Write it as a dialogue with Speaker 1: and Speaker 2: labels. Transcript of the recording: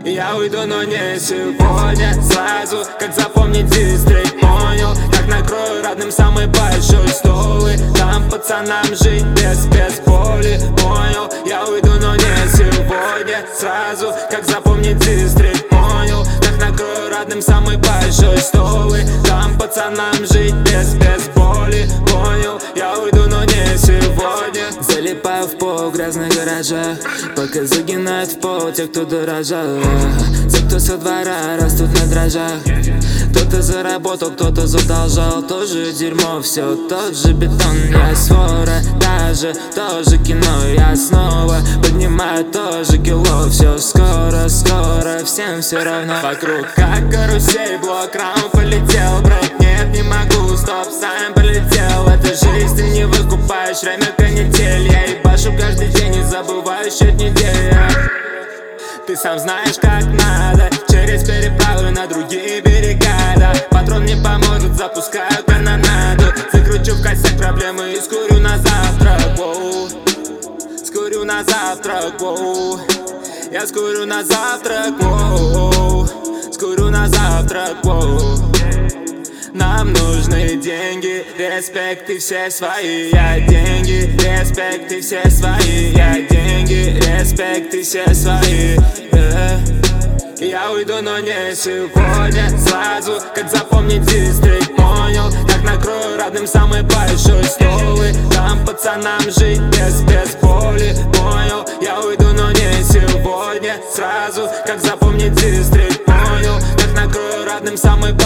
Speaker 1: Я уйду, но не сегодня. Сразу, как запомнить дистрикт, понял. Так накрою родным самый большой стол и дам пацанам жить без боли, понял. Я уйду, но не сегодня. Сразу, как запомнить дистрикт, понял. Так накрою родным самый большой стол и дам пацанам жить без боли, понял. Я уйду, но не сегодня. Залипаю в пол в грязных гаражах, пока загинают в пол те, кто дорожал. Те, кто со двора растут на дрожжах. Кто-то заработал, кто-то задолжал. Тоже дерьмо, все тот же бетон. Я свора, даже тоже кино. Я снова поднимаю тоже кило. Все скоро, всем все равно. Вокруг как карусель, блок раунд полетел. Брейк, нет, не могу, стоп, сам полетел. Это жизнь, ты не выкупаешь, время канитель. Я ебашу каждый день и забываю счет недели. Ты сам знаешь, как надо. Через переправы на другие берега, да. Патрон не поможет, запускаю канонаду. Закручу в косяк проблемы и скурю на завтрак, воу. Скурю на завтрак, воу. Я скурю на завтрак, воу. Скурю на завтрак, воу. Нам нужны деньги, респект и все свои. Я деньги, респект и все свои. Я деньги, респект и все свои. Я уйду, но не сегодня. Сразу, как запомнить дистрикт, понял. Так накрою родным самый большой стол и дам пацанам жить без боли, понял. Я уйду, но не сегодня. Сразу, как запомнить дистрикт, понял. Так накрою родным самый большой